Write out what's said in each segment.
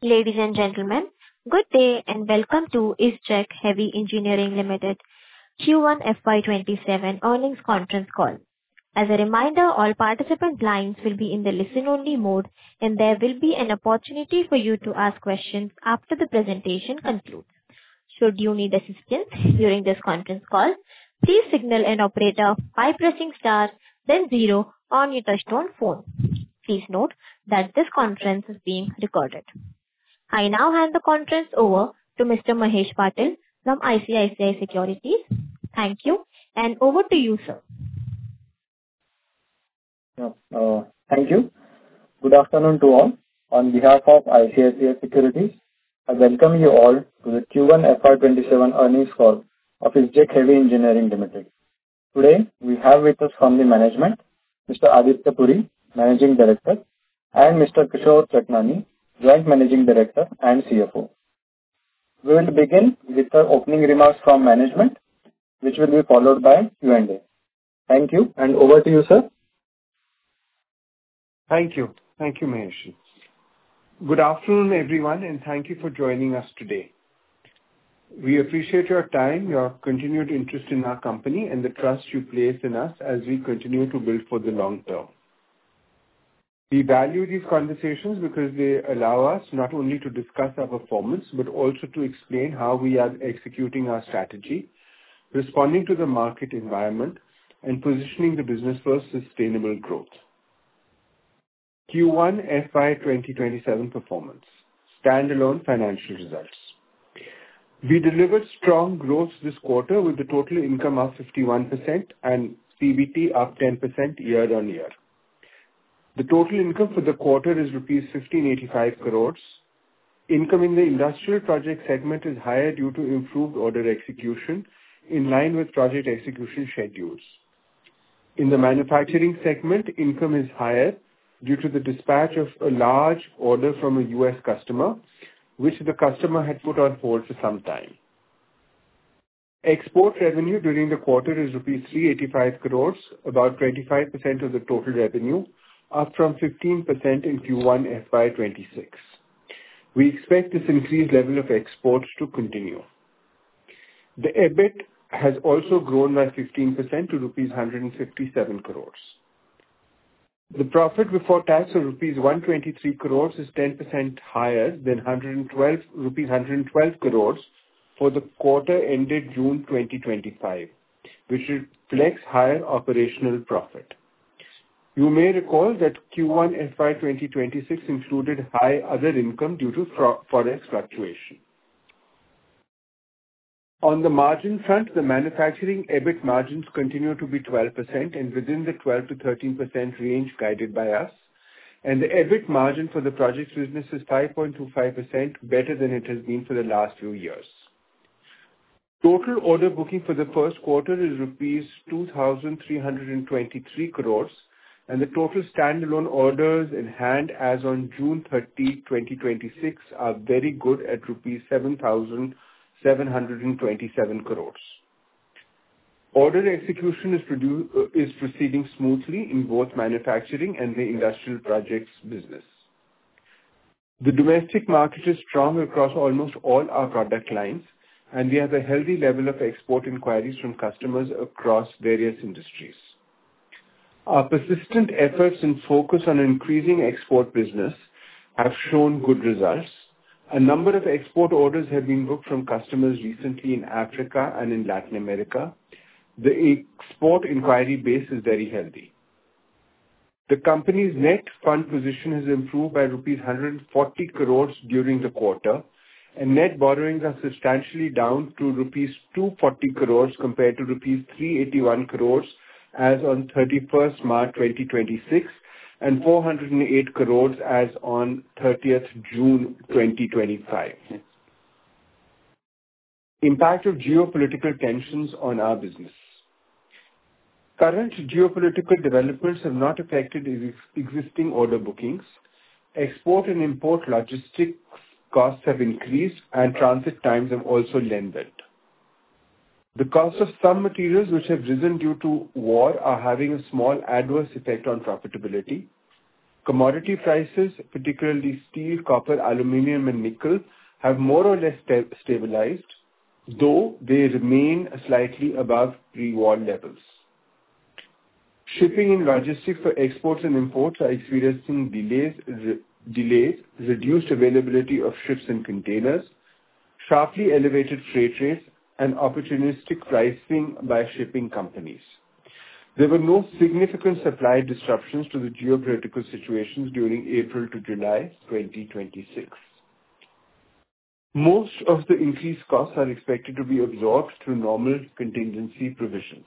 Ladies and gentlemen, good day and welcome to ISGEC Heavy Engineering Limited Q1 FY27 earnings conference call. As a reminder, all participant lines will be in the listen-only mode, and there will be an opportunity for you to ask questions after the presentation concludes. Should you need assistance during this conference call, please signal an operator by pressing star, then zero on your touchtone phone. Please note that this conference is being recorded. I now hand the conference over to Mr. Mahesh Patil from ICICI Securities. Thank you, and over to you, sir. Thank you. Good afternoon to all. On behalf of ICICI Securities, I welcome you all to the Q1 FY27 earnings call of ISGEC Heavy Engineering Limited. Today, we have with us from the management, Mr. Aditya Puri, Managing Director, and Mr. Kishore Chatnani, Joint Managing Director and CFO. We will begin with the opening remarks from management, which will be followed by Q&A. Thank you, and over to you, sir. Thank you. Thank you, Mahesh. Good afternoon, everyone, and thank you for joining us today. We appreciate your time, your continued interest in our company, and the trust you place in us as we continue to build for the long term. We value these conversations because they allow us not only to discuss our performance, but also to explain how we are executing our strategy, responding to the market environment, and positioning the business for sustainable growth. Q1 FY 2027 performance. Standalone financial results. We delivered strong growth this quarter with the total income up 51% and PBT up 10% year-on-year. The total income for the quarter is rupees 1585 crores. Income in the industrial project segment is higher due to improved order execution in line with project execution schedules. In the manufacturing segment, income is higher due to the dispatch of a large order from a US customer, which the customer had put on hold for some time. Export revenue during the quarter is rupees 385 crores, about 25% of the total revenue, up from 15% in Q1 FY26. We expect this increased level of exports to continue. The EBIT has also grown by 15% to rupees 157 crores. The profit before tax of rupees 123 crores is 10% higher than rupees 112 crores for the quarter ended June 2025, which reflects higher operational profit. You may recall that Q1 FY 2026 included high other income due to forex fluctuation. On the margin front, the manufacturing EBIT margins continue to be 12% and within the 12 to 13% range guided by us, and the EBIT margin for the projects business is 5.25%, better than it has been for the last few years. Total order booking for the first quarter is rupees 2,323 crores, and the total standalone orders in hand as on June 30, 2026 are very good at rupees 7,727 crores. Order execution is proceeding smoothly in both manufacturing and the industrial projects business. The domestic market is strong across almost all our product lines, and we have a healthy level of export inquiries from customers across various industries. Our persistent efforts and focus on increasing export business have shown good results. A number of export orders have been booked from customers recently in Africa and in Latin America. The export inquiry base is very healthy. The company's net fund position has improved by rupees 140 crores during the quarter, and net borrowings are substantially down to rupees 240 crores compared to rupees 381 crores as on 31st March 2026 and 408 crores as on 30th June 2025. Impact of geopolitical tensions on our business. Current geopolitical developments have not affected existing order bookings. Export and import logistics costs have increased and transit times have also lengthened. The cost of some materials which have risen due to war are having a small adverse effect on profitability. Commodity prices, particularly steel, copper, aluminum, and nickel, have more or less stabilized, though they remain slightly above pre-war levels. Shipping and logistics for exports and imports are experiencing delays, reduced availability of ships and containers, sharply elevated freight rates, and opportunistic pricing by shipping companies. There were no significant supply disruptions to the geopolitical situations during April to July 2026. Most of the increased costs are expected to be absorbed through normal contingency provisions.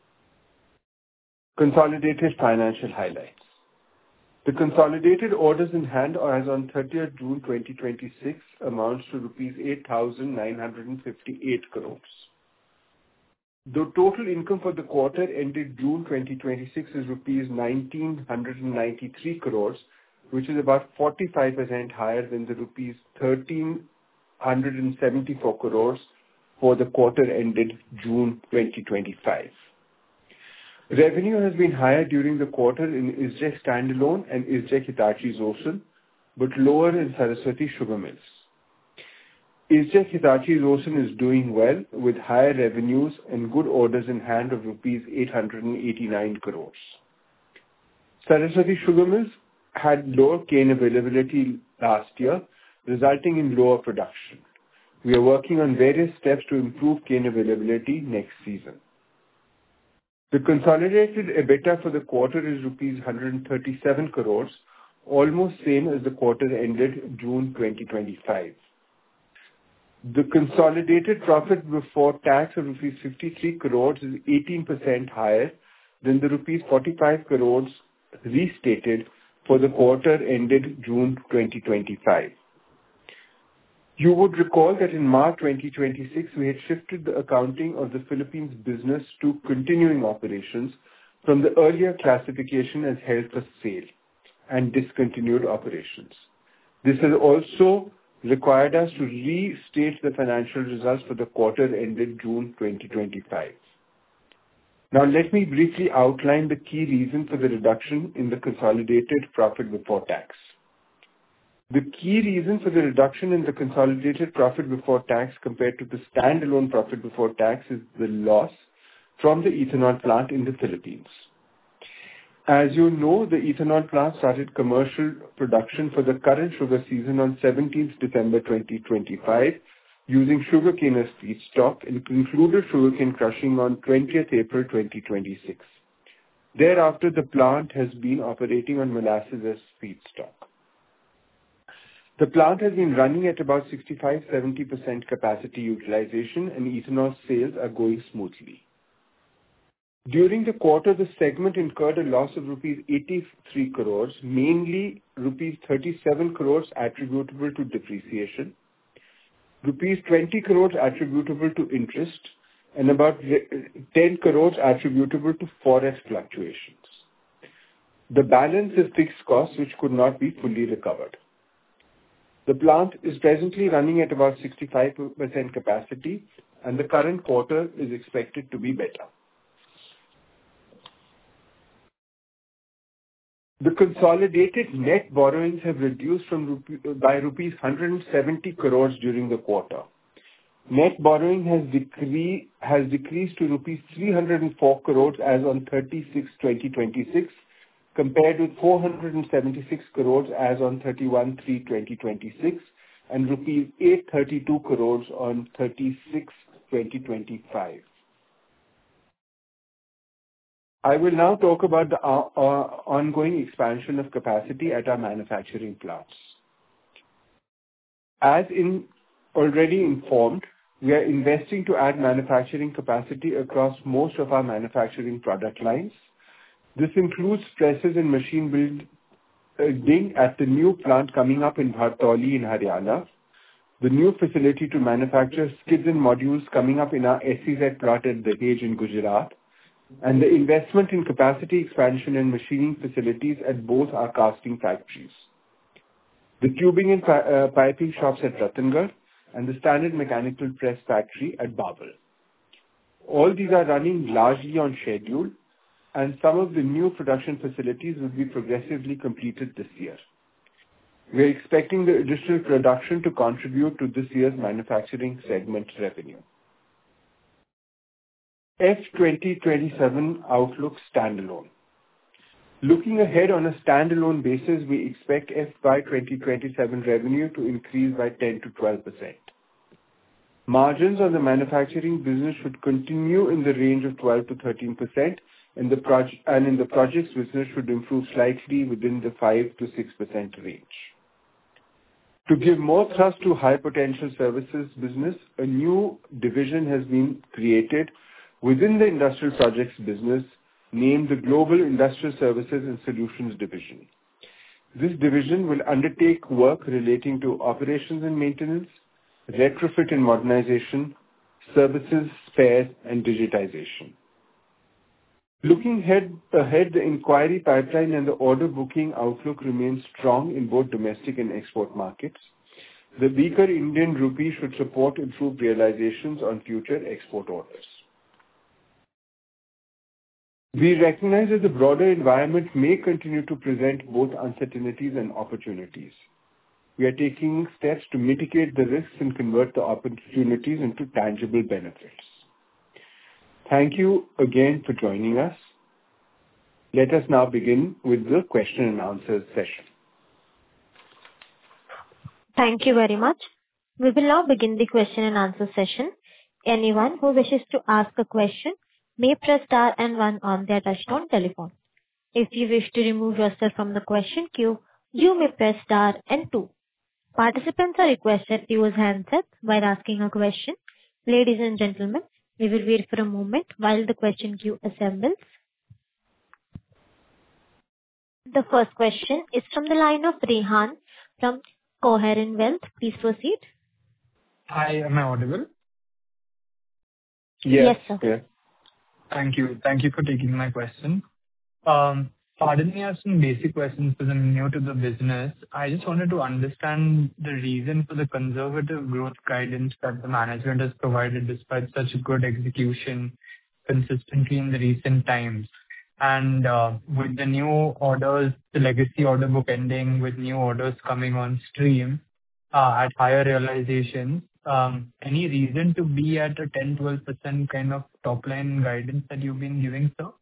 Consolidated financial highlights. The consolidated orders in hand as on 30th June 2026 amounts to rupees 8,958 crores. The total income for the quarter ended June 2026 is rupees 1,993 crores, which is about 45% higher than the rupees 1,374 crores for the quarter ended June 2025. Revenue has been higher during the quarter in ISGEC standalone and ISGEC Hitachi Zosen, but lower in Saraswati Sugar Mills. ISGEC Hitachi Zosen is doing well with higher revenues and good orders in hand of rupees 889 crores. Saraswati Sugar Mills had lower cane availability last year, resulting in lower production. We are working on various steps to improve cane availability next season. The consolidated EBITDA for the quarter is rupees 137 crores, almost same as the quarter ended June 2025. The consolidated profit before tax of rupees 53 crores is 18% higher than the rupees 45 crores restated for the quarter ended June 2025. You would recall that in March 2026, we had shifted the accounting of the Philippines business to continuing operations from the earlier classification as held for sale and discontinued operations. This has also required us to restate the financial results for the quarter ended June 2025. Now let me briefly outline the key reason for the reduction in the consolidated profit before tax. The key reason for the reduction in the consolidated profit before tax compared to the standalone profit before tax is the loss from the ethanol plant in the Philippines. As you know, the ethanol plant started commercial production for the current sugar season on 17th December 2025 using sugarcane as feedstock and concluded sugarcane crushing on 20th April 2026. Thereafter, the plant has been operating on molasses as feedstock. The plant has been running at about 65-70% capacity utilization and ethanol sales are going smoothly. During the quarter, the segment incurred a loss of rupees 83 crores, mainly rupees 37 crores attributable to depreciation, rupees 20 crores attributable to interest, and about 10 crores attributable to forex fluctuations. The balance is fixed costs which could not be fully recovered. The plant is presently running at about 65% capacity and the current quarter is expected to be better. The consolidated net borrowings have reduced by rupees 170 crores during the quarter. Net borrowing has decreased to rupees 304 crores as on 30/6/2026 compared with 476 crores as on 31/3/2026 and rupees 832 crores on 30/6/2025. I will now talk about the ongoing expansion of capacity at our manufacturing plants. As already informed, we are investing to add manufacturing capacity across most of our manufacturing product lines. This includes presses and machine building at the new plant coming up in Bhartauli in Haryana, the new facility to manufacture skids and modules coming up in our SEZ plant at Dahej in Gujarat, and the investment in capacity expansion and machining facilities at both our casting factories, the tubing and piping shops at Ratnagar, and the standard mechanical press factory at Babel. All these are running largely on schedule, and some of the new production facilities will be progressively completed this year. We are expecting the additional production to contribute to this year's manufacturing segment revenue. F 2027 outlook standalone. Looking ahead on a standalone basis, we expect FY 2027 revenue to increase by 10 to 12%. Margins on the manufacturing business should continue in the range of 12 to 13%, and in the projects business should improve slightly within the 5 to 6% range. To give more thrust to high potential services business, a new division has been created within the industrial projects business, named the Global Industrial Services and Solutions Division. This division will undertake work relating to operations and maintenance, retrofit and modernization, services, spares, and digitization. Looking ahead, the inquiry pipeline and the order booking outlook remains strong in both domestic and export markets. The weaker Indian rupee should support improved realizations on future export orders. We recognize that the broader environment may continue to present both uncertainties and opportunities. We are taking steps to mitigate the risks and convert the opportunities into tangible benefits. Thank you again for joining us. Let us now begin with the question and answer session. Thank you very much. We will now begin the question and answer session. Anyone who wishes to ask a question may press star and one on their touchtone telephone. If you wish to remove yourself from the question queue, you may press star and two. Participants are requested to use handsets while asking a question. Ladies and gentlemen, we will wait for a moment while the question queue assembles. The first question is from the line of Rehan from Coherent Wealth. Please proceed. Hi, am I audible? Yes, sir. Yeah. Thank you. Thank you for taking my question. Pardon me, I have some basic questions because I'm new to the business. I just wanted to understand the reason for the conservative growth guidance that the management has provided despite such good execution consistently in the recent times. And with the new orders, the legacy order book ending, with new orders coming on stream at higher realizations, any reason to be at a 10-12% kind of top line guidance that you've been giving, sir?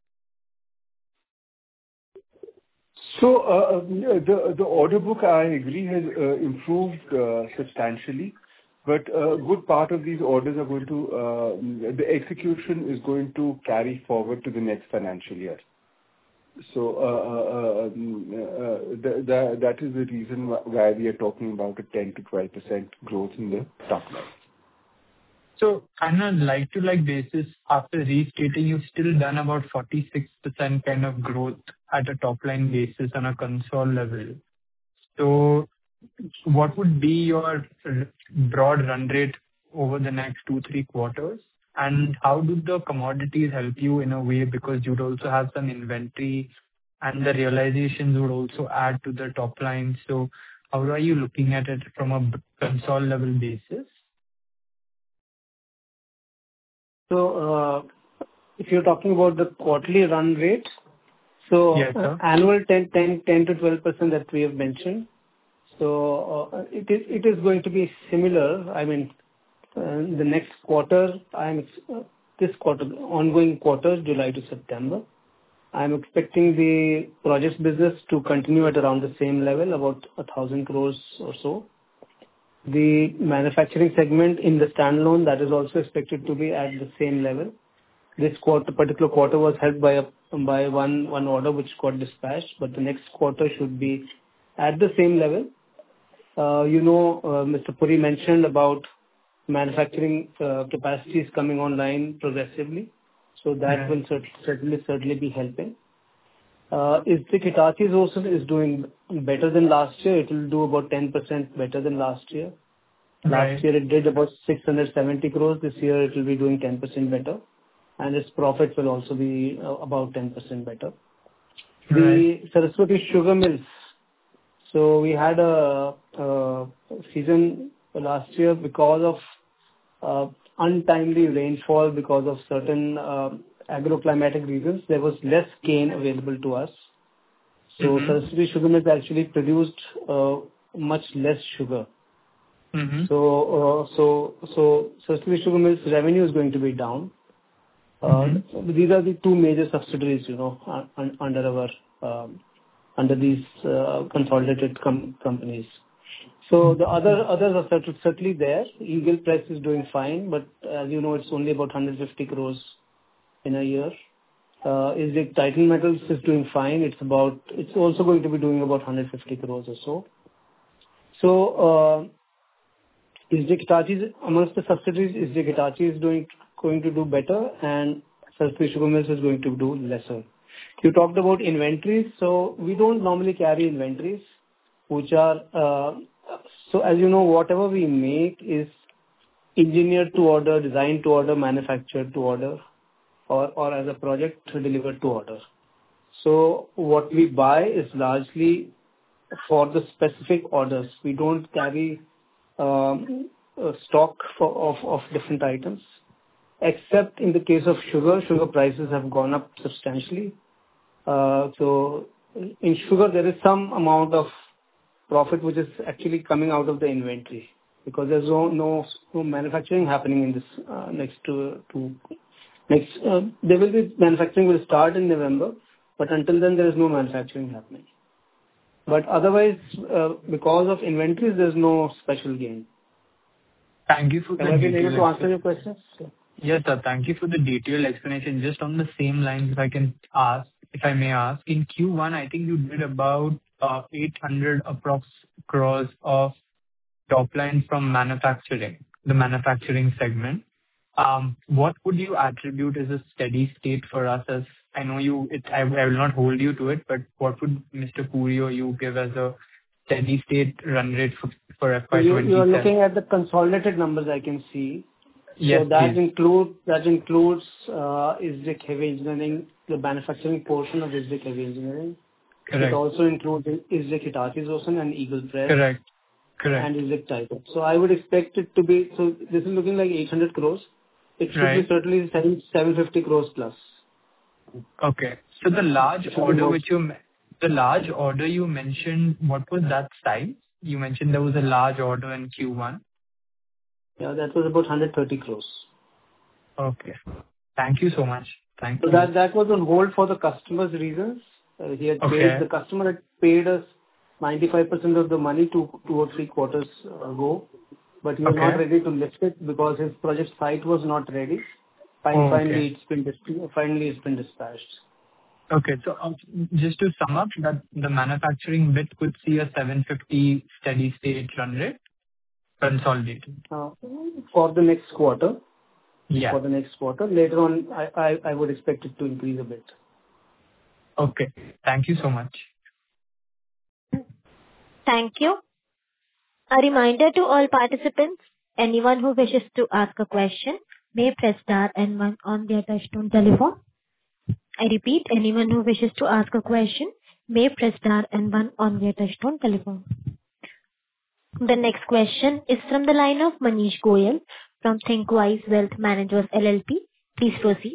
So the order book, I agree, has improved substantially, but a good part of these orders are going to the execution is going to carry forward to the next financial year. So that is the reason why we are talking about a 10 to 12% growth in the top line. So on a like-to-like basis, after restating, you've still done about 46% kind of growth at a top-line basis on a console level. So what would be your broad run rate over the next 2-3 quarters? And how do the commodities help you in a way, because you'd also have some inventory and the realizations would also add to the top line. So how are you looking at it from a console level basis? So, if you're talking about the quarterly run rate, so Yes, sir. annual 10 to 12% that we have mentioned. So, it is going to be similar. I mean, the next quarter, this quarter, ongoing quarter, July to September, I'm expecting the projects business to continue at around the same level, about 1,000 crores or so. The manufacturing segment in the standalone, that is also expected to be at the same level. This particular quarter was helped by one order which got dispatched, but the next quarter should be at the same level. Mr. Puri mentioned about manufacturing capacities coming online progressively, so that will certainly be helping. If the Hitachi also is doing better than last year, it will do about 10% better than last year. Right. Last year it did about 670 crores. This year it will be doing 10% better, and its profit will also be about 10% better. Right. The Saraswati Sugar Mills. So we had a season last year because of untimely rainfall, because of certain agroclimatic reasons, there was less cane available to us. So Mm-hmm. Saraswati Sugar Mills actually produced much less sugar. Mm-hmm. So Saraswati Sugar Mills revenue is going to be down. These are the two major subsidiaries, under these consolidated companies. So the others are certainly there. Eagle Press is doing fine, but as you know, it's only about 150 crores in a year. Isdek Titan Metals is doing fine. It's also going to be doing about 150 crores or so. So Isdek Hitachi, amongst the subsidiaries, Isdek Hitachi is going to do better, and Saraswati Sugar Mills is going to do lesser. You talked about inventories, so we don't normally carry inventories, which are so as you know, whatever we make is engineered to order, designed to order, manufactured to order, or as a project delivered to order. So what we buy is largely for the specific orders. We don't carry stock of different items, except in the case of sugar. Sugar prices have gone up substantially. So in sugar, there is some amount of profit which is actually coming out of the inventory, because there's no manufacturing happening in this there will be manufacturing will start in November, but until then there is no manufacturing happening. But otherwise, because of inventories, there's no special gain. Thank you for the Have I been able detailed to answer your questions? Yes, sir. Thank you for the detailed explanation. Just on the same lines, if I may ask, in Q1, I think you did about 800 approx crores of top line from the manufacturing segment. What would you attribute as a steady state for us? As I know I will not hold you to it, but what would Mr. Puri or you give as a steady state run rate for FY 2027? You are looking at the consolidated numbers, I can see. Yes, so that please. includes Isdek Heavy Engineering, the manufacturing portion of Isdek Heavy Engineering. Correct. It also includes Isdek Hitachi Zosen and Eagle Press. Correct. And Isdek Titan. So I would expect it to be, so this is looking like 800 crores. It should be certainly 750 crores plus. Okay. So the large order you mentioned, what was that size? You mentioned there was a large order in Q1. Yeah, that was about 130 crores. Okay. Thank you so much. Thank you. So that was on hold for the customer's reasons. The customer had paid us 95% of the money 2 or 3 quarters ago, but he was not ready to lift it because his project site was not ready. Finally, it's been dispatched. Okay. So just to sum up, that the manufacturing bit could see a 750 steady state run rate consolidated. For the next quarter. Yeah. For the next quarter. Later on, I would expect it to increase a bit. Okay. Thank you so much. Thank you. A reminder to all participants, anyone who wishes to ask a question may press star and 1 on their touchtone telephone. I repeat, anyone who wishes to ask a question may press star and 1 on their touchtone telephone. The next question is from the line of Manish Goyal from Thinkwise Wealth Managers LLP. Please proceed.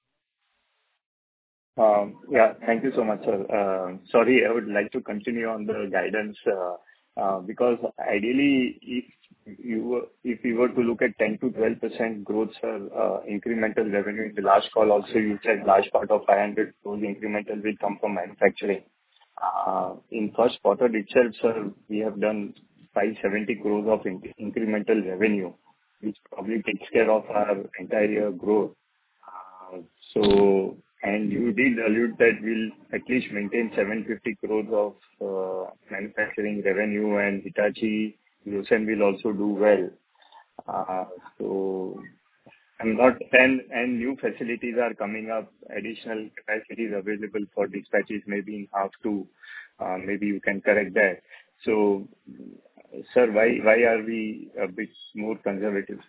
Thank you so much, sir. Sorry, I would like to continue on the guidance, because ideally, if you were to look at 10 to 12% growth, sir, incremental revenue in the last call also, you said large part of 500 crores incremental will come from manufacturing. In first quarter itself, sir, we have done 570 crores of incremental revenue, which probably takes care of our entire growth. And you did allude that we'll at least maintain 750 crores of manufacturing revenue, and Hitachi Zosen will also do well. And new facilities are coming up, additional capacities available for dispatches, maybe in half two. Maybe you can correct that. So, sir, why are we a bit more conservative?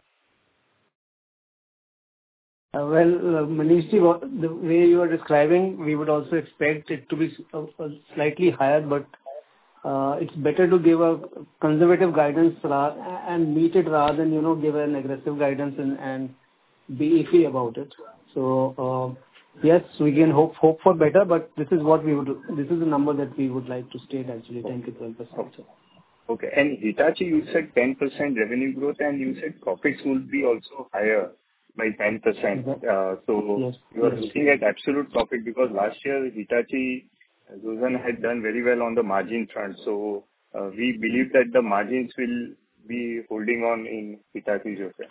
Manish, the way you are describing, we would also expect it to be slightly higher, but it's better to give a conservative guidance and meet it rather than, give an aggressive guidance and be iffy about it. So yes, we can hope for better, but this is what we would. This is the number that we would like to state actually, 10 to 12%. Okay. And Hitachi, you said 10% revenue growth, and you said profits will be also higher by 10%. So Yes. you are looking at absolute profit, because last year Hitachi, Suzlon had done very well on the margin front. So we believe that the margins will be holding on in Hitachi Zosen.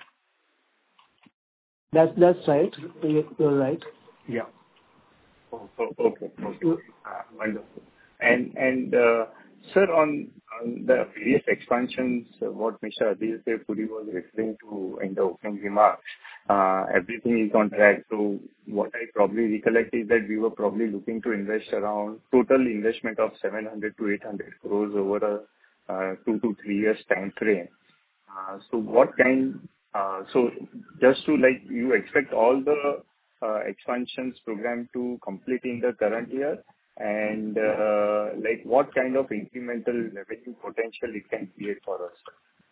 That's right. You're right. Yeah. Okay. Wonderful. And sir, on the various expansions, what Mr. Aditya Puri was referring to in the opening remarks, everything is on track. So what I probably recollect is that we were probably looking to invest around total investment of 700 to 800 crores over a 2 to 3 years time frame. So what kind? So just to you expect all the expansions program to complete in the current year, and what kind of incremental revenue potential it can create for us?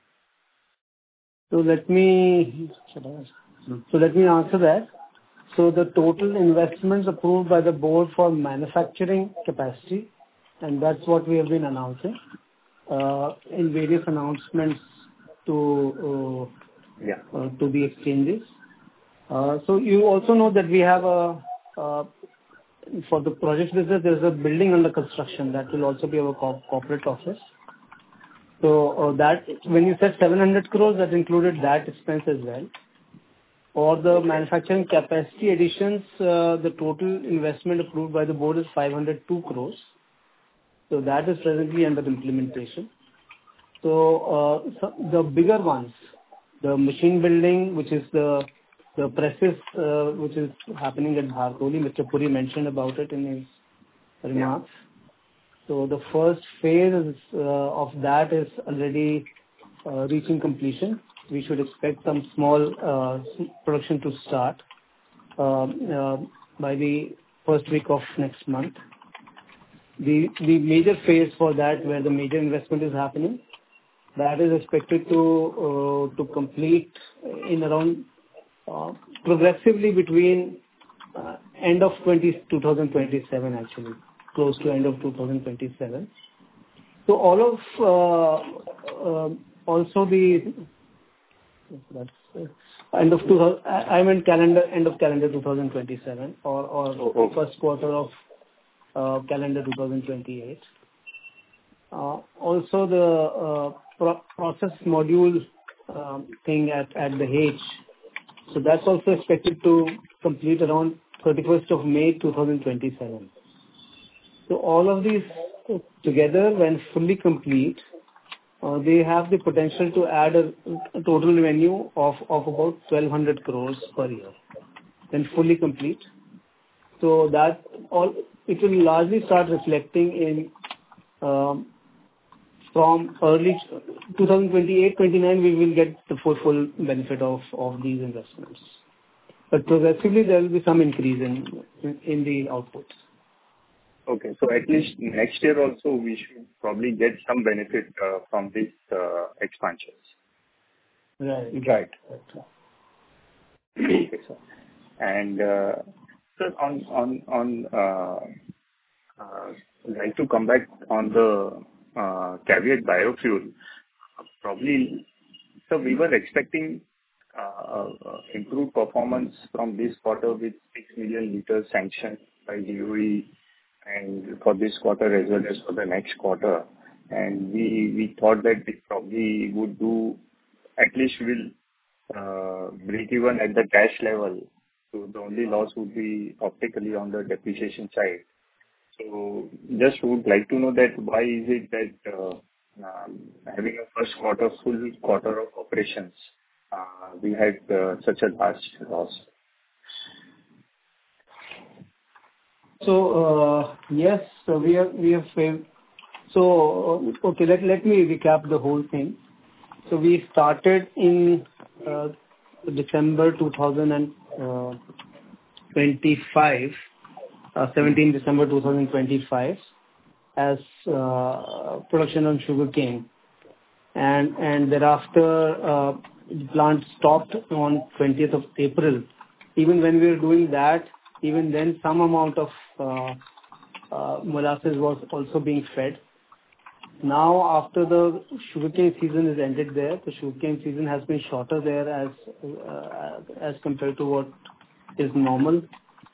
So let me answer that. So the total investments approved by the board for manufacturing capacity, and that's what we have been announcing in various announcements to the exchanges. So you also know that we have for the project business, there's a building under construction that will also be our corporate office. So that when you said 700 crores, that included that expense as well. For the manufacturing capacity additions, the total investment approved by the board is 502 crores. So that is presently under implementation. So the bigger ones, the machine building, which is the presses, which is happening at Bharkoli, Mr. Puri mentioned about it in his remarks. So the first phase of that is already reaching completion. We should expect some small production to start by the first week of next month. The major phase for that, where the major investment is happening, that is expected to complete in around progressively between end of 2027, actually, close to end of 2027. So all of also the that's end of 2000. I meant end of calendar 2027 or first quarter of calendar 2028. Also the process module thing at the H. So that's also expected to complete around 31st of May 2027. So all of these together, when fully complete, they have the potential to add a total revenue of about 1,200 crores per year when fully complete. So that all it will largely start reflecting in from early 2028-29, we will get the full benefit of these investments. But progressively, there will be some increase in the outputs. Okay. So at least next year also, we should probably get some benefit from these expansions. Right. Okay, sir. And sir, I'd like to come back on the Caveat Biofuel. Probably, so we were expecting improved performance from this quarter with 6 million liters sanctioned by DOE, and for this quarter as well as for the next quarter. And we thought that it probably would do, at least will break even at the cash level. So the only loss would be optically on the depreciation side. So just would like to know that why is it that having a first quarter, full quarter of operations, we had such a large loss? So yes, so we have failed. So okay, let me recap the whole thing. So we started in December 2025, 17 December 2025, as production on sugarcane, and thereafter the plant stopped on 20th of April Even when we were doing that, even then some amount of molasses was also being fed. Now, after the sugarcane season is ended there, the sugarcane season has been shorter there as compared to what is normal.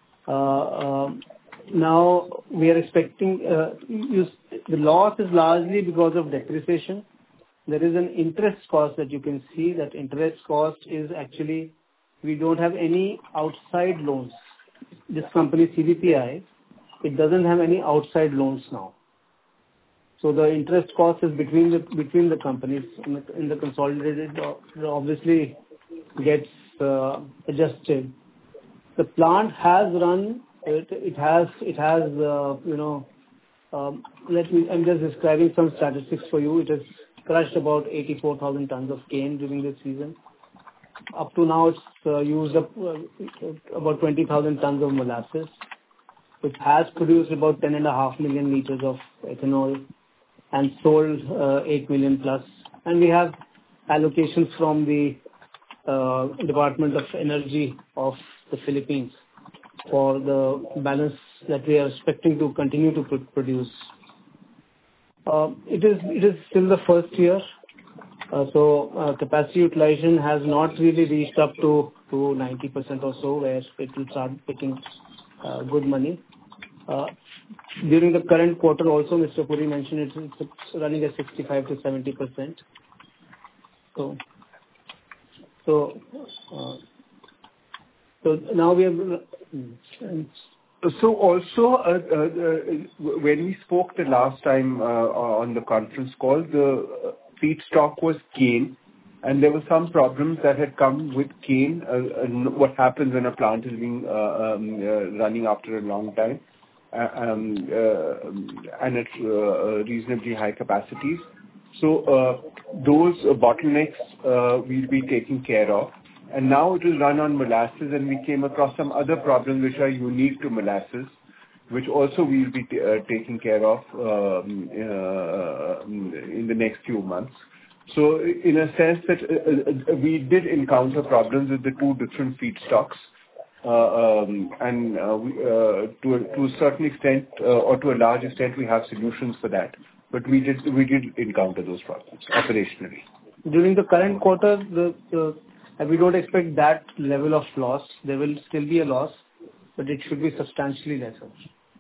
Now we are expecting the loss is largely because of depreciation. There is an interest cost that you can see. That interest cost is actually, we don't have any outside loans. This company CVPI, it doesn't have any outside loans now. So the interest cost is between the companies in the consolidated, obviously gets adjusted. The plant has run. It has. I'm just describing some statistics for you. It has crushed about 84,000 tons of cane during this season. Up to now, it's used up about 20,000 tons of molasses. It has produced about 10.5 million liters of ethanol and sold 8 million plus. And we have allocations from the Department of Energy of the Philippines for the balance that we are expecting to continue to produce. It is still the first year, so capacity utilization has not really reached up to 90% or so, where it will start making good money. During the current quarter also, Mr. Puri mentioned it's running at 65 to 70%. So now we have. So also, when we spoke the last time on the conference call, the feedstock was cane, and there were some problems that had come with cane. What happens when a plant is being running after a long time, and at reasonably high capacities. So those bottlenecks will be taken care of. And now it will run on molasses, and we came across some other problems which are unique to molasses, which also we will be taking care of in the next few months. So in a sense that we did encounter problems with the two different feedstocks, and to a certain extent or to a large extent we have solutions for that. But we did encounter those problems operationally. During the current quarter, we don't expect that level of loss. There will still be a loss, but it should be substantially lesser.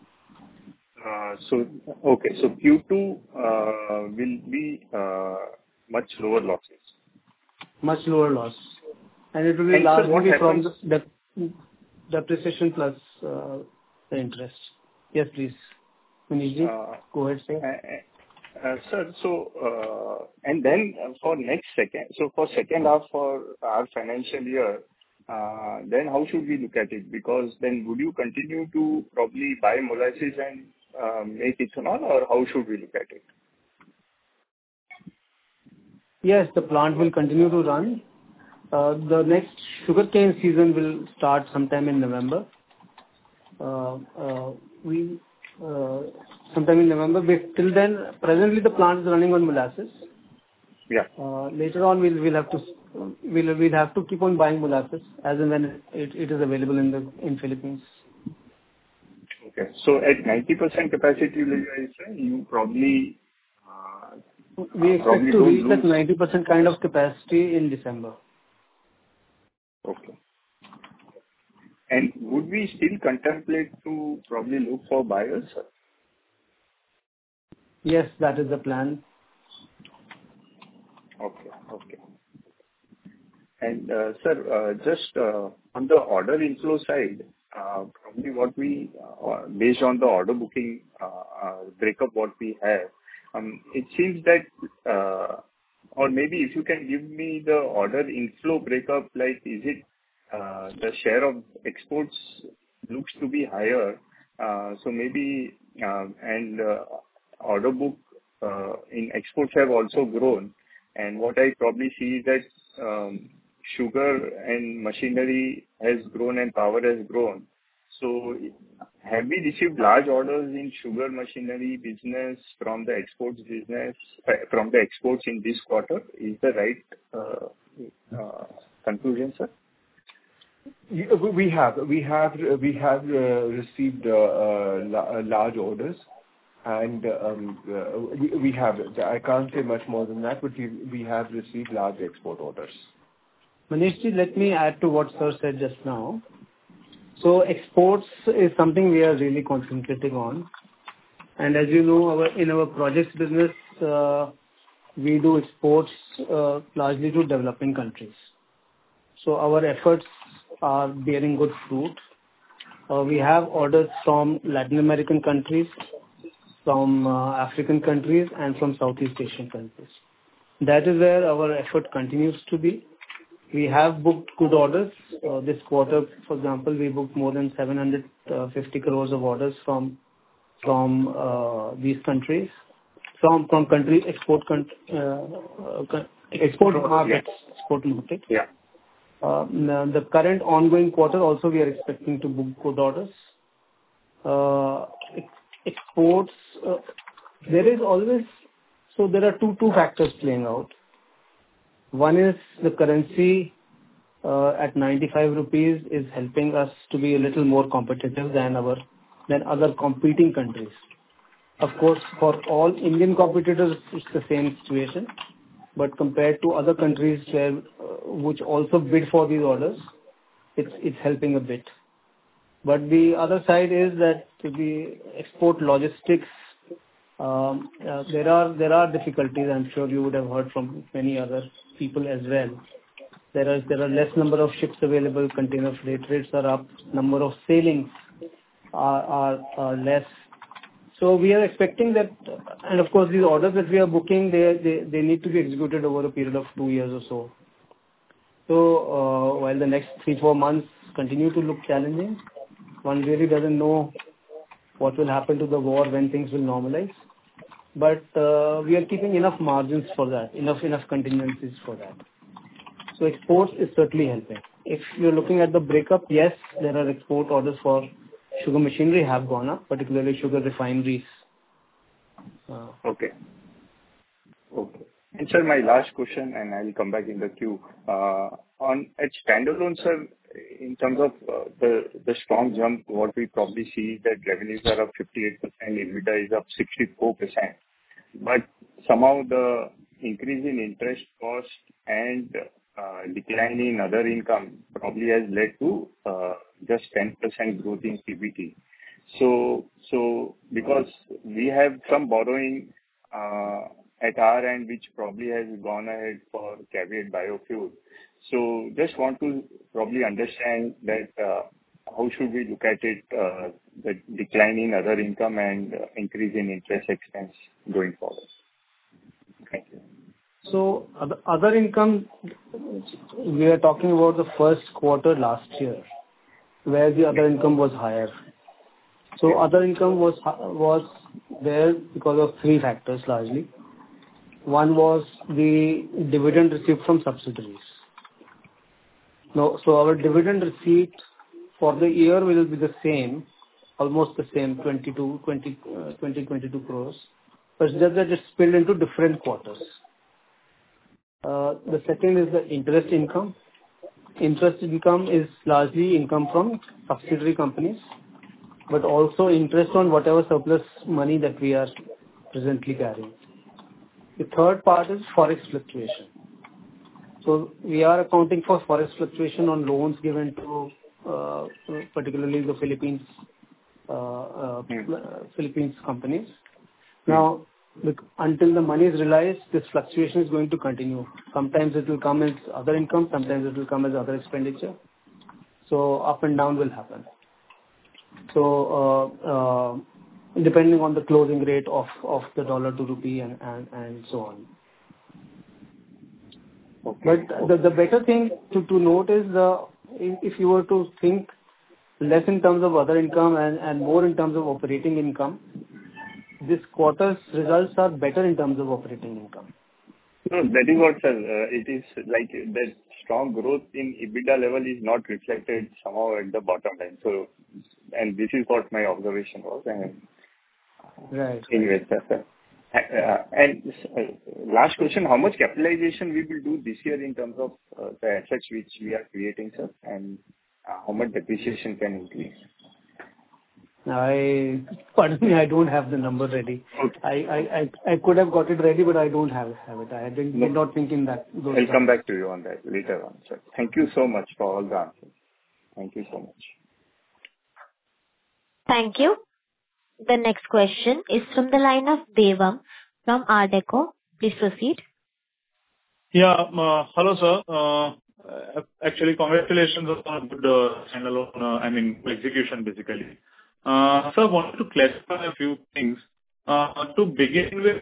So Q2 will be much lower losses. Much lower loss. And it will be largely from the depreciation plus the interest. Yes, please. Manishji, go ahead, sir. Sir, so and then for second half for our financial year, then how should we look at it? Because then would you continue to probably buy molasses and make ethanol, or how should we look at it? Yes, the plant will continue to run. The next sugarcane season will start sometime in November. Sometime in November. Till then, presently the plant is running on molasses. Yeah. Later on, we'll have to keep on buying molasses as and when it is available in Philippines. Okay. So at 90% capacity utilization, you probably we expect to reach that 90% kind of capacity in December. Okay. And would we still contemplate to probably look for buyers? Yes, that is the plan. Okay. And sir, just on the order inflow side, probably what we based on the order booking breakup what we have, it seems that or maybe if you can give me the order inflow breakup, like is it the share of exports looks to be higher, so maybe and order book in exports have also grown, and what I probably see is that sugar and machinery has grown and power has grown. So have we received large orders in sugar machinery business from the exports business, from the exports in this quarter? Is the right conclusion, sir? We have received large orders, and we have. I can't say much more than that, but we have received large export orders. Manishji, let me add to what sir said just now. So exports is something we are really concentrating on. And as you know, in our projects business, we do exports largely to developing countries. So our efforts are bearing good fruit. We have orders from Latin American countries, from African countries, and from Southeast Asian countries. That is where our effort continues to be. We have booked good orders. This quarter, for example, we booked more than 750 crores of orders from these countries, from country export markets. Export market. Yeah. The current ongoing quarter also we are expecting to book good orders. Exports, there are two factors playing out. One is the currency at 95 rupees is helping us to be a little more competitive than other competing countries. Of course, for all Indian competitors, it's the same situation. But compared to other countries which also bid for these orders, it's helping a bit. But the other side is that the export logistics, there are difficulties. I'm sure you would have heard from many other people as well. There are less number of ships available. Container freight rates are up. Number of sailings are less. So we are expecting that, and of course these orders that we are booking, they need to be executed over a period of 2 years or so. So while the next 3-4 months continue to look challenging, one really doesn't know what will happen to the war, when things will normalize. But we are keeping enough margins for that, enough contingencies for that. So exports is certainly helping. If you're looking at the breakup, yes, there are export orders for sugar machinery have gone up, particularly sugar refineries. Okay. And sir, my last question, and I'll come back in the queue. At standalone, sir, in terms of the strong jump, what we probably see that revenues are up 58%, EBITDA is up 64%. But somehow the increase in interest cost and decline in other income probably has led to just 10% growth in PBT. So because we have some borrowing at our end, which probably has gone ahead for Caveat Biofuel. So just want to probably understand that how should we look at it, the decline in other income and increase in interest expense going forward? Thank you. So other income, we are talking about the first quarter last year, where the other income was higher. So other income was there because of 3 factors largely. One was the dividend received from subsidiaries. Now, so our dividend receipt for the year will be the same, almost the same, 22 crores. But it's just that it's split into different quarters. The second is the interest income. Interest income is largely income from subsidiary companies, but also interest on whatever surplus money that we are presently carrying. The third part is forex fluctuation. So we are accounting for forex fluctuation on loans given to particularly the Philippines companies. Now, until the money is realized, this fluctuation is going to continue. Sometimes it will come as other income, sometimes it will come as other expenditure. So up and down will happen. So depending on the closing rate of the dollar to rupee and so on. Okay. But the better thing to note is if you were to think less in terms of other income and more in terms of operating income, this quarter's results are better in terms of operating income. No, that is what, sir. It is like that strong growth in EBITDA level is not reflected somehow at the bottom line. So, and this is what my observation was. And right. Anyway, sir. And last question, how much capitalization we will do this year in terms of the assets which we are creating, sir? And how much depreciation can increase? Pardon me, I don't have the number ready. Okay. I could have got it ready, but I don't have it. I did not think in that. I'll come back to you on that later on, sir. Thank you so much for all the answers. Thank you so much. Thank you. The next question is from the line of Devam from Ardeko. Please proceed. Yeah. Hello, sir. Actually, congratulations on good standalone, execution, basically. Sir, I wanted to clarify a few things. To begin with,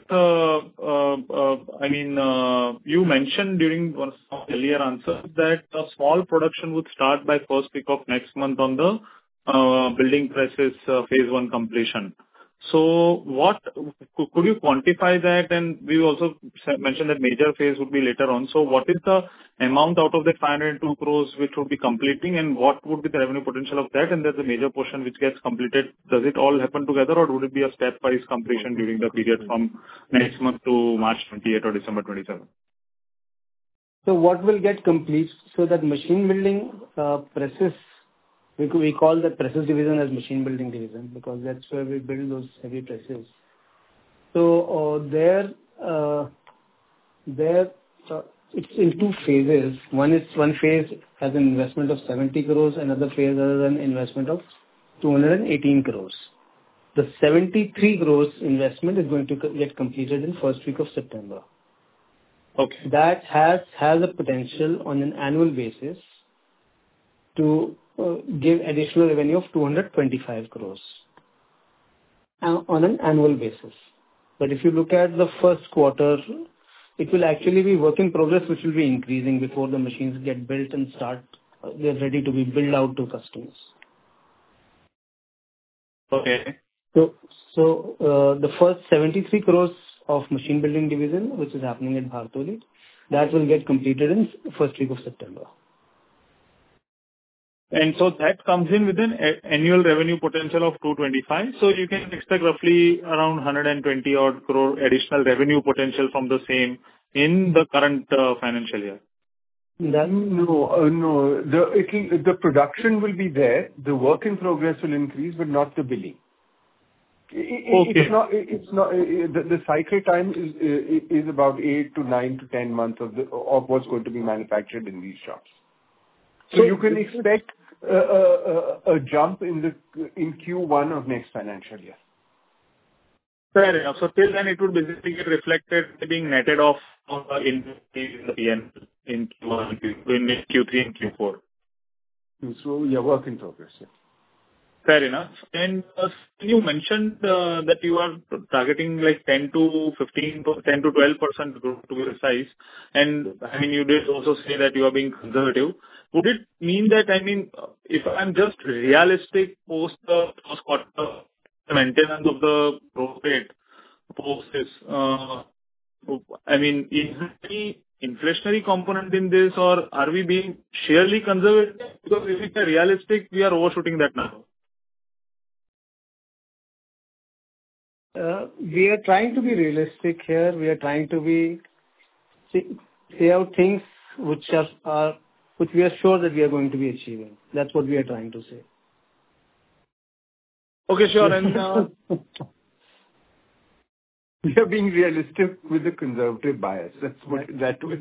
you mentioned during one of the earlier answers that a small production would start by first week of next month on the building presses phase 1 completion. So could you quantify that? And we also mentioned that major phase would be later on. So what is the amount out of the 502 crores which would be completing, and what would be the revenue potential of that? And there's a major portion which gets completed. Does it all happen together, or would it be a stepwise completion during the period from next month to March 28 or December 27? So what will get complete? So that machine building presses, we call the presses division as machine building division because that's where we build those heavy presses. So it's in two phases. One phase has an investment of 70 crores, another phase has an investment of 218 crores. The 73 crores investment is going to get completed in first week of September. Okay. That has a potential on an annual basis to give additional revenue of 225 crores on an annual basis. But if you look at the first quarter, it will actually be work in progress, which will be increasing before the machines get built and they're ready to be billed out to customers. Okay. So the first 73 crores of machine building division, which is happening at Bhartoli, that will get completed in first week of September. And so that comes in with an annual revenue potential of 225. So you can expect roughly around 120 odd crore additional revenue potential from the same in the current financial year. No. The production will be there. The work in progress will increase, but not the billing. Okay. It's not. The cycle time is about 8 to 9 to 10 months of what's going to be manufactured in these shops. So you can expect a jump in Q1 of next financial year. Fair enough. So till then, it would basically get reflected being netted off in the PN in Q1, in Q3 and Q4. So yeah, work in progress. Yeah. Fair enough. And you mentioned that you are targeting like 10 to 12% growth to be precise. And you did also say that you are being conservative. Would it mean that, if I'm just realistic post the first quarter, the maintenance of the growth rate post this, is there any inflationary component in this, or are we being sheerly conservative? Because if it's realistic, we are overshooting that number. We are trying to be realistic here. We are trying to say out things which we are sure that we are going to be achieving. That's what we are trying to say. Okay, sure. And we are being realistic with a conservative bias. Let's put it that way.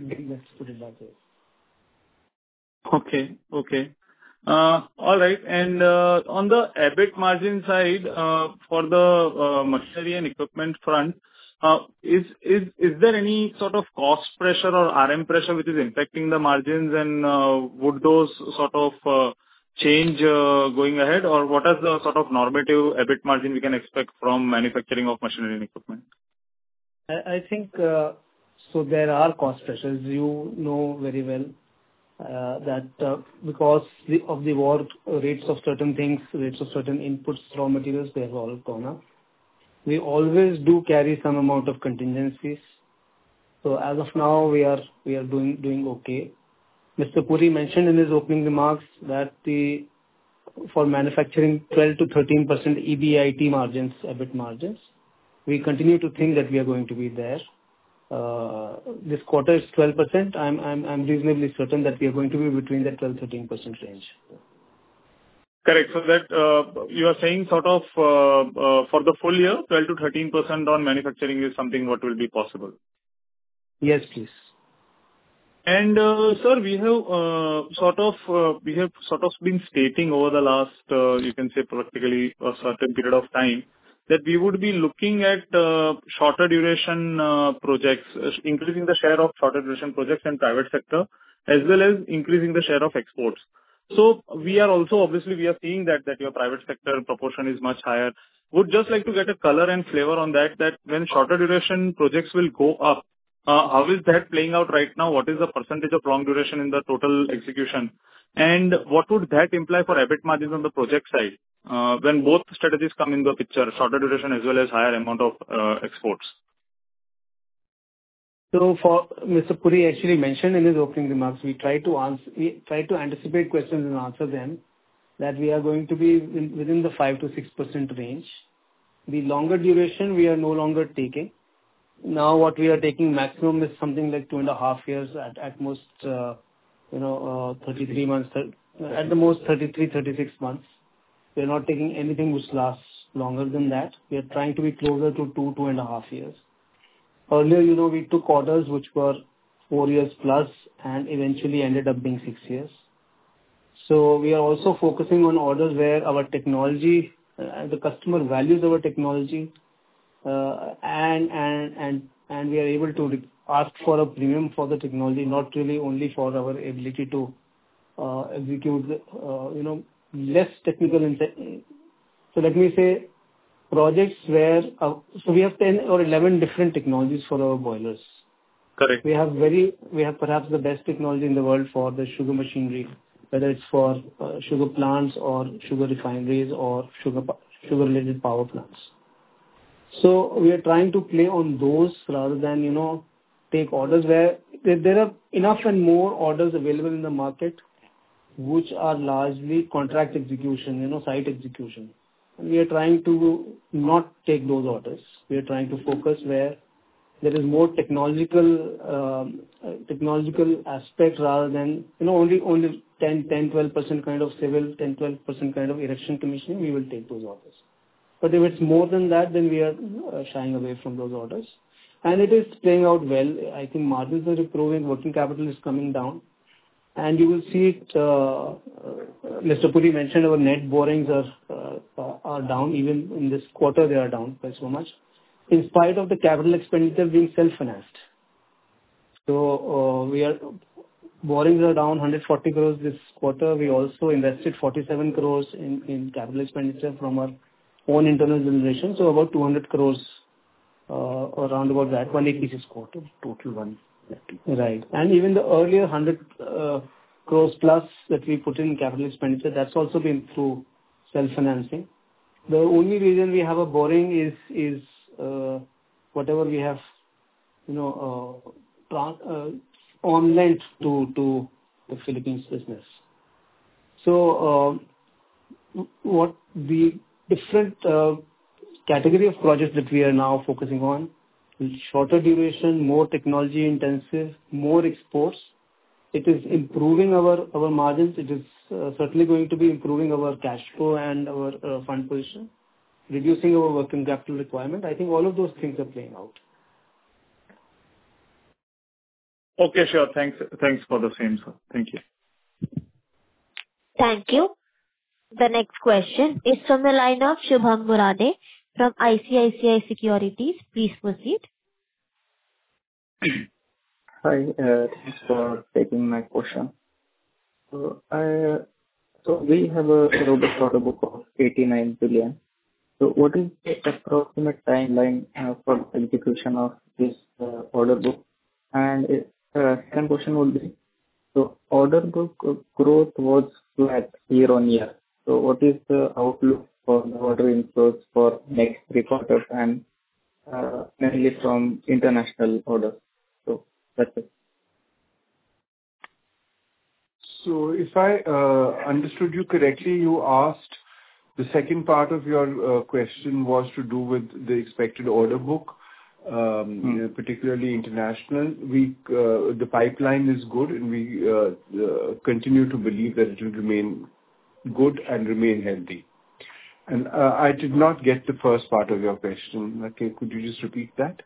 Okay. All right. And on the EBIT margin side, for the machinery and equipment front, is there any sort of cost pressure or RM pressure which is impacting the margins, and would those sort of change going ahead, or what is the sort of normative EBIT margin we can expect from manufacturing of machinery and equipment? I think so. There are cost pressures. You know very well that because of the war, rates of certain things, rates of certain inputs, raw materials, they have all gone up. We always do carry some amount of contingencies. So as of now, we are doing okay. Mr. Puri mentioned in his opening remarks that for manufacturing 12 to 13% EBIT margins, EBIT margins, we continue to think that we are going to be there. This quarter is 12%. I'm reasonably certain that we are going to be between that 12-13% range. Correct. So that you are saying sort of for the full year, 12 to 13% on manufacturing is something what will be possible. Yes, please. And sir, we have sort of been stating over the last you can say practically a certain period of time that we would be looking at shorter duration projects, increasing the share of shorter duration projects in private sector, as well as increasing the share of exports. So we are also obviously we are seeing that your private sector proportion is much higher. Would just like to get a color and flavor on that when shorter duration projects will go up, how is that playing out right now? What is the percentage of long duration in the total execution? And what would that imply for EBIT margins on the project side, when both strategies come in the picture, shorter duration as well as higher amount of exports? So for Mr. Puri actually mentioned in his opening remarks, we try to anticipate questions and answer them, that we are going to be within the 5 to 6% range. The longer duration we are no longer taking. Now what we are taking maximum is something like 2.5 years, at most 33 months, at the most 33, 36 months. We are not taking anything which lasts longer than that. We are trying to be closer to 2.5 years. Earlier, we took orders which were 4 years plus and eventually ended up being 6 years. So we are also focusing on orders where our technology, the customer values our technology, and we are able to ask for a premium for the technology, not really only for our ability to execute, less technical. So let me say projects where, so we have 10 or 11 different technologies for our boilers. Correct. We have perhaps the best technology in the world for the sugar machinery, whether it's for sugar plants or sugar refineries or sugar-related power plants. So we are trying to play on those rather than, take orders where there are enough and more orders available in the market, which are largely contract execution, site execution. And we are trying to not take those orders. We are trying to focus where there is more technological aspect rather than, only 10-12% kind of civil, 10-12% kind of erection commissioning, we will take those orders. But if it's more than that, then we are shying away from those orders. And it is playing out well. I think margins are improving, working capital is coming down. And you will see it, Mr. Puri mentioned our net borrowings are down. Even in this quarter, they are down by so much, in spite of the capital expenditure being self-financed. So borrowings are down 140 crores this quarter. We also invested 47 crores in capital expenditure from our own internal generation. So about 200 crores, around about that, 180 this quarter. Total one. Right. And even the earlier 100 crores plus that we put in capital expenditure, that's also been through self-financing. The only reason we have a borrowing is whatever we have, on lent to the Philippines business. So what the different category of projects that we are now focusing on, shorter duration, more technology intensive, more exports. It is improving our margins. It is certainly going to be improving our cash flow and our fund position, reducing our working capital requirement. I think all of those things are playing out. Okay, sure. Thanks for the same, sir. Thank you. Thank you. The next question is from the line of Shubham Murade from ICICI Securities. Please proceed. Hi, thanks for taking my question. So we have a robust order book of 89 billion. So what is the approximate timeline for execution of this order book? And second question would be, so order book growth was flat year on year. So what is the outlook for the order inflows for next 3 quarters and mainly from international orders? So that's it. So if I understood you correctly, you asked the second part of your question was to do with the expected order book, particularly international. The pipeline is good, and we continue to believe that it will remain good and remain healthy. And I did not get the first part of your question. Okay, could you just repeat that?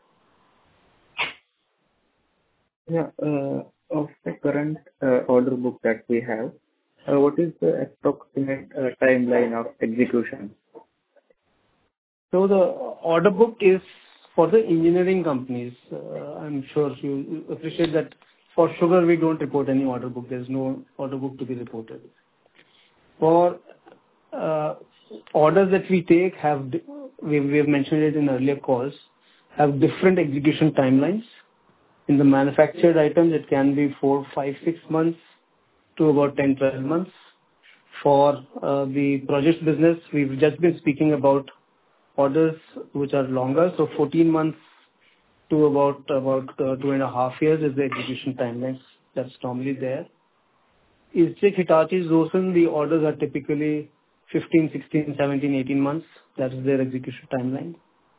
Yeah. Of the current order book that we have, what is the approximate timeline of execution? So the order book is for the engineering companies. I'm sure you appreciate that for sugar, we don't report any order book. There's no order book to be reported. For orders that we take we have mentioned it in earlier calls, have different execution timelines. In the manufactured items, it can be 4, 5, 6 months to about 10, 12 months. For the projects business, we've just been speaking about orders which are longer, so 14 months to about 2.5 years is the execution timelines that's normally there. ISGEC, Hitachi, Zosun, the orders are typically 15, 16, 17, 18 months. That is their execution timeline.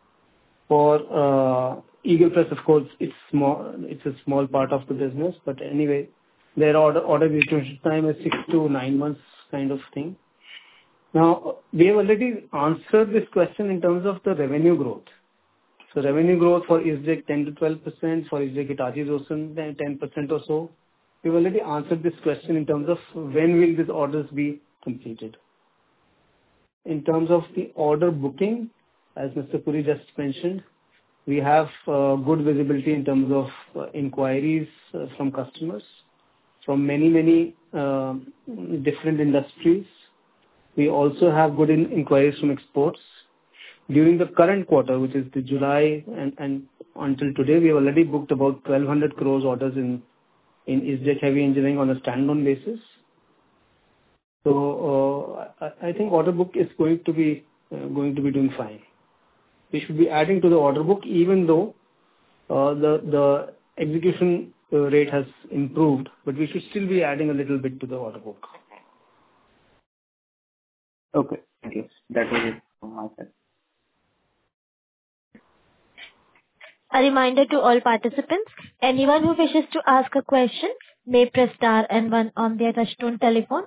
For Eagle Press, of course, it's a small part of the business, but anyway, their order execution time is 6 to 9 months kind of thing. Now, we have already answered this question in terms of the revenue growth. So revenue growth for ISGEC 10 to 12%, for ISGEC, Hitachi, Zosun 10% or so. We've already answered this question in terms of when will these orders be completed. In terms of the order booking, as Mr. Puri just mentioned, we have good visibility in terms of inquiries from customers from many different industries. We also have good inquiries from exports. During the current quarter, which is the July and until today, we have already booked about 1,200 crores orders in ISGEC Heavy Engineering on a standalone basis. So I think order book is going to be doing fine. We should be adding to the order book, even though the execution rate has improved, but we should still be adding a little bit to the order book. Okay, thank you. That was it from my side. A reminder to all participants, anyone who wishes to ask a question may press star and one on their touchtone telephone.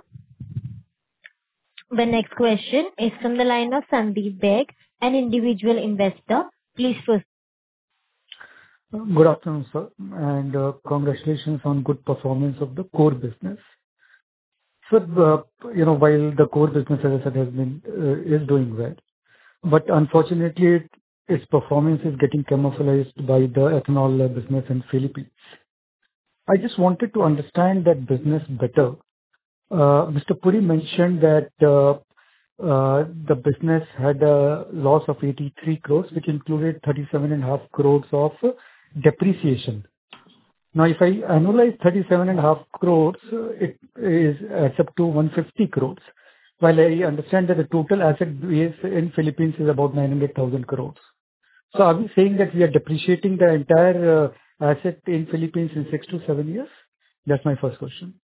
The next question is from the line of Sandeep Beg, an individual investor. Please proceed. Good afternoon, sir, and congratulations on good performance of the core business. So, while the core business, as I said, is doing well, but unfortunately, its performance is getting camouflaged by the ethanol business in Philippines. I just wanted to understand that business better. Mr. Puri mentioned that the business had a loss of 83 crores, which included 37.5 crores of depreciation. Now, if I analyze 37.5 crores, it adds up to 150 crores. While I understand that the total asset base in Philippines is about 900,000 crores. So are we saying that we are depreciating the entire asset in Philippines in 6 to 7 years? That's my first question.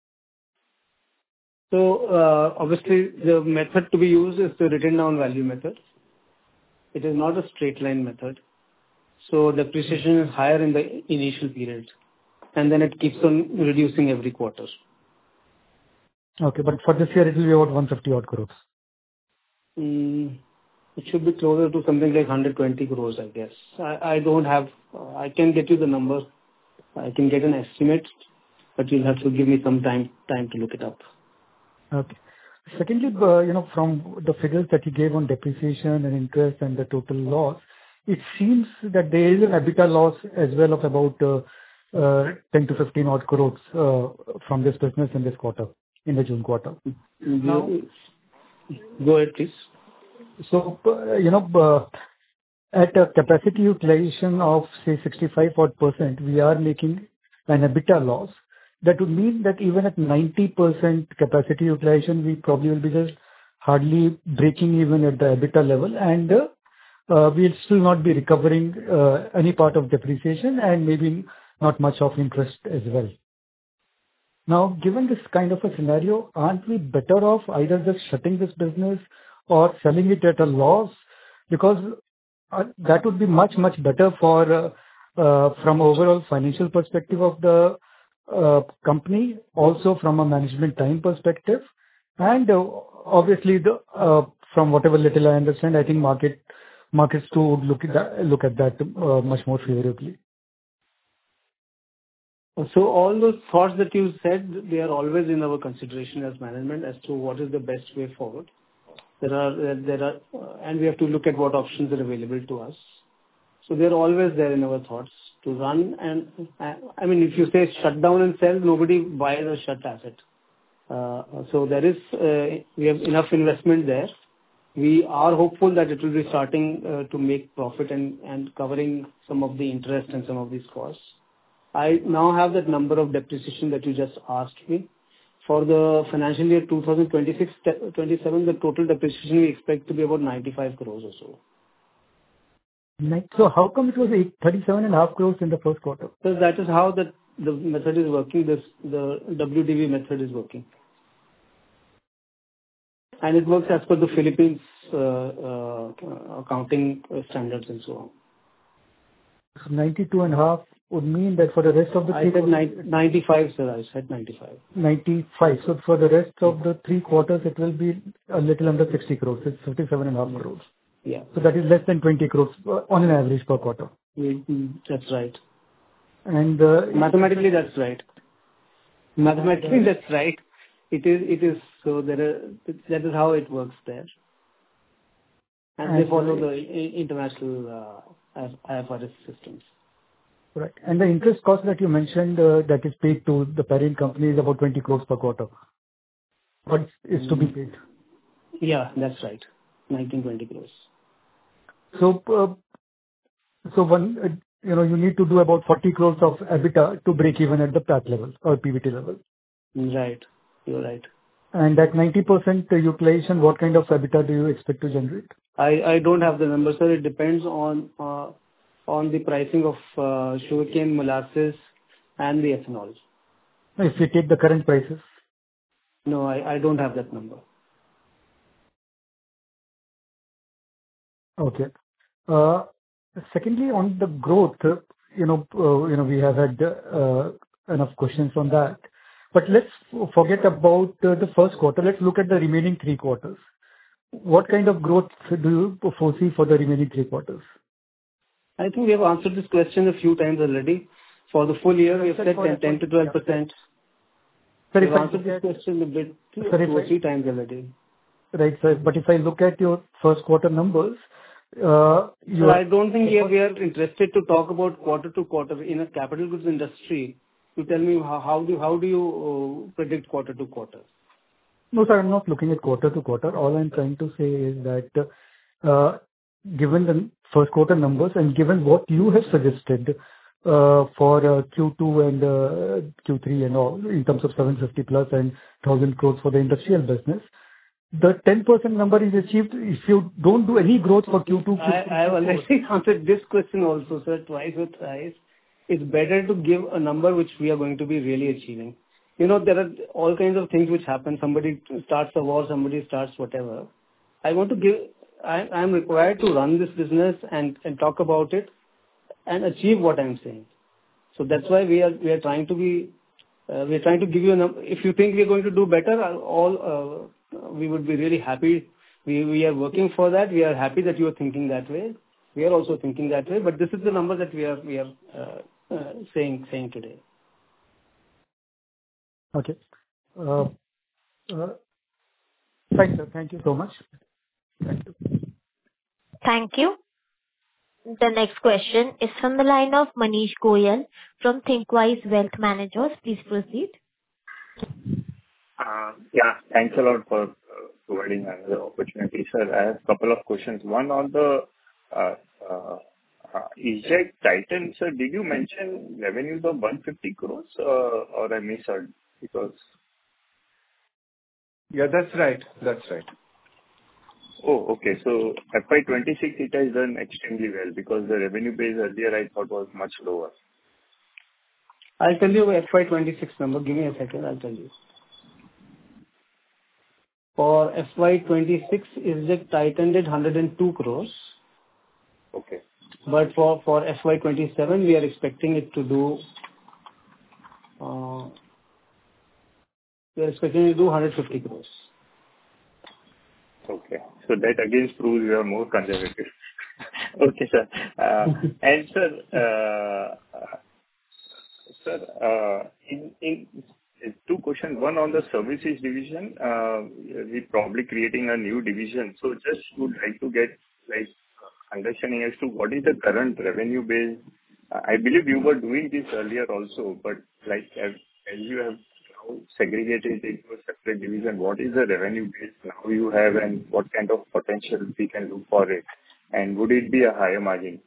So obviously the method to be used is the written down value method. It is not a straight line method. So depreciation is higher in the initial period, and then it keeps on reducing every quarter. Okay, but for this year it will be about 150 odd crores. It should be closer to something like 120 crores, I guess. I don't have. I can get you the number. I can get an estimate, but you'll have to give me some time to look it up. Okay. Secondly, from the figures that you gave on depreciation and interest and the total loss, it seems that there is an EBITDA loss as well of about 10 to 15 odd crores from this business in this quarter, in the June quarter. Now, go ahead, please. So, at a capacity utilization of say 65 odd %, we are making an EBITDA loss. That would mean that even at 90% capacity utilization, we probably will be just hardly breaking even at the EBITDA level, and we'll still not be recovering any part of depreciation and maybe not much of interest as well. Now, given this kind of a scenario, aren't we better off either just shutting this business or selling it at a loss? Because that would be much better for from overall financial perspective of the company, also from a management time perspective, And obviously, from whatever little I understand, I think markets too would look at that much more favorably. So all those thoughts that you said, they are always in our consideration as management as to what is the best way forward. And we have to look at what options are available to us. So they're always there in our thoughts to run. And I mean, if you say shut down and sell, nobody buys a shut asset. So we have enough investment there. We are hopeful that it will be starting to make profit and covering some of the interest and some of these costs. I now have that number of depreciation that you just asked me. For the financial year 2026-27, the total depreciation we expect to be about 95 crores or so. So how come it was 37.5 crores in the first quarter? So that is how the method is working. The WDV method is working. And it works as per the Philippines accounting standards and so on. So 92.5 would mean that for the rest of the I said 95, sir. I said 95. 95. So for the rest of the 3 quarters, it will be a little under 60 crores. It's 57.5 crores. Yeah. So that is less than 20 crores on an average per quarter. That's right. And mathematically, that's right. Mathematically, that's right. It is so that is how it works there. And they follow the international IFRS systems. Right. And the interest cost that you mentioned that is paid to the parent company is about 20 crores per quarter. What is to be paid? Yeah, that's right. 19-20 crores. So one, you need to do about 40 crores of EBITDA to break even at the PAT level or PBT level. Right. You're right. And at 90% utilization, what kind of EBITDA do you expect to generate? I don't have the number, sir. It depends on the pricing of sugarcane, molasses, and the ethanol. If you take the current prices? No, I don't have that number. Okay. Secondly, on the growth, we have had enough questions on that. But let's forget about the first quarter. Let's look at the remaining 3 quarters. What kind of growth do you foresee for the remaining 3 quarters? I think we have answered this question a few times already. For the full year, we have said 10 to 12%. We have answered this question a bit 2 or 3 times already. Right, sir. But if I look at your first quarter numbers, So I don't think we are interested to talk about quarter to quarter in a capital goods industry. You tell me how do you predict quarter to quarter? No, sir, I'm not looking at quarter to quarter. All I'm trying to say is that given the first quarter numbers and given what you have suggested for Q2 and Q3 and all, in terms of 750 plus and 1,000 crores for the industrial business, the 10% number is achieved if you don't do any growth for Q2, Q3. I have already answered this question also, sir, twice or thrice. It's better to give a number which we are going to be really achieving. There are all kinds of things which happen. Somebody starts a war, somebody starts whatever. I'm required to run this business and talk about it and achieve what I'm saying. So that's why we are trying to give you a number. If you think we're going to do better, we would be really happy. We are working for that. We are happy that you are thinking that way. We are also thinking that way. But this is the number that we are saying today. Okay. Fine, sir. Thank you so much. Thank you. Thank you. The next question is from the line of Manish Goyal from Thinkwise Wealth Managers. Please proceed. Yeah, thanks a lot for providing another opportunity, sir. I have a couple of questions. One on the ISJEC Titan, sir. Did you mention revenues of 150 crores or I misheard? Because Yeah, that's right. Oh, okay. So FY26 it has done extremely well because the revenue base earlier I thought was much lower. I'll tell you FY26 number. Give me a second. I'll tell you. For FY26, ISJEC Titan did 102 crores. Okay. But for FY27, we are expecting it to do 150 crores. So that again proves you are more conservative. Okay, sir. And in two questions. One on the services division, we're probably creating a new division. So just would like to get like understanding as to what is the current revenue base. I believe you were doing this earlier also, but like as you have now segregated it into a separate division, what is the revenue base now you have, and what kind of potential we can look for it? And would it be a higher margin?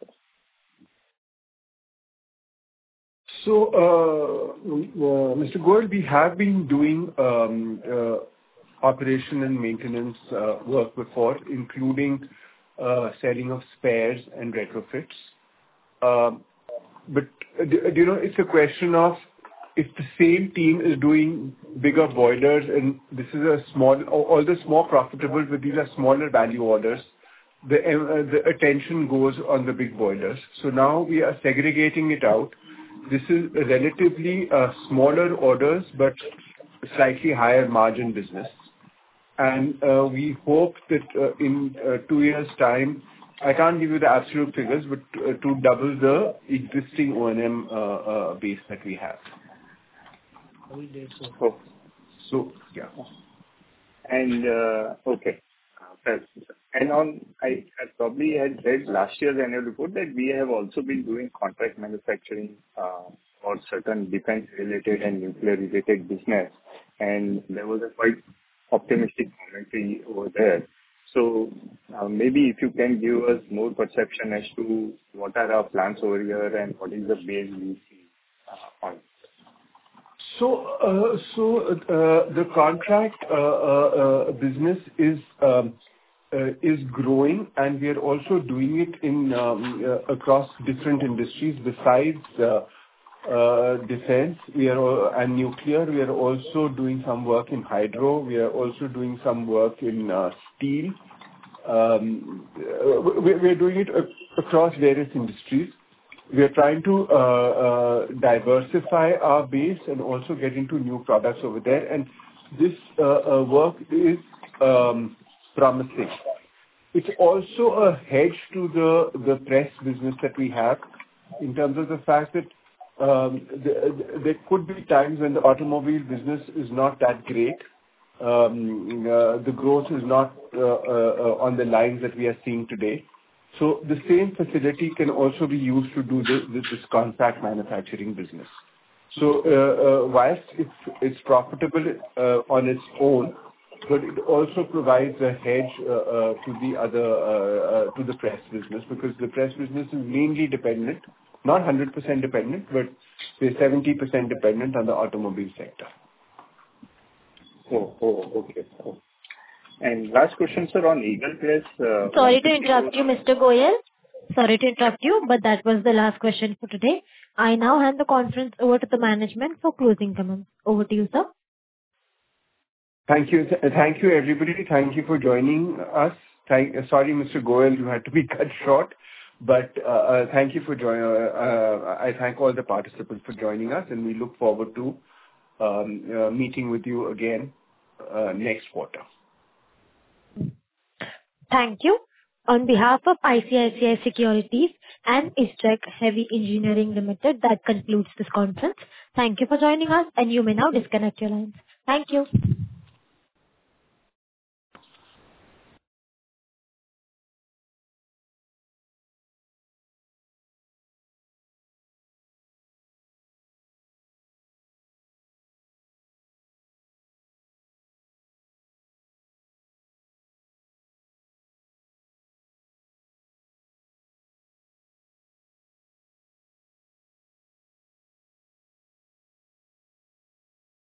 So, Mr. Goyal, we have been doing operation and maintenance work before, including selling of spares and retrofits. But you know, it's a question of if the same team is doing bigger boilers, and this is a small, although more profitable, but these are smaller value orders, the attention goes on the big boilers. So now we are segregating it out. This is relatively smaller orders, but slightly higher margin business. And we hope that in 2 years' time, I can't give you the absolute figures, but to double the existing O&M base that we have. Oh. So, yeah. And okay. And I probably had read last year's annual report that we have also been doing contract manufacturing for certain defense-related and nuclear-related business, and there was a quite optimistic commentary over there. So maybe if you can give us more perception as to what are our plans over here and what is the base we see on. So the contract business is growing, and we are also doing it in across different industries besides defense. And nuclear. We are also doing some work in hydro. We are also doing some work in steel. We're doing it across various industries. We are trying to diversify our base and also get into new products over there. And this work is promising. It's also a hedge to the press business that we have, in terms of the fact that there could be times when the automobile business is not that great. The growth is not on the lines that we are seeing today. So the same facility can also be used to do this contract manufacturing business. So whilst it's profitable on its own, but it also provides a hedge to the other to the press business, because the press business is mainly dependent, not 100% dependent, but say 70% dependent on the automobile sector. Okay. And last question, sir, on Eagle Press. Sorry to interrupt you, Mr. Goyal. Sorry to interrupt you, but that was the last question for today. I now hand the conference over to the management for closing comments. Over to you, sir. Thank you. Thank you, everybody. Thank you for joining us. Sorry, Mr. Goyal, you had to be cut short, but thank you for joining. I thank all the participants for joining us, and we look forward to meeting with you again next quarter. Thank you. On behalf of ICICI Securities and ISJEC Heavy Engineering Limited, that concludes this conference. Thank you for joining us, and you may now disconnect your lines. Thank you.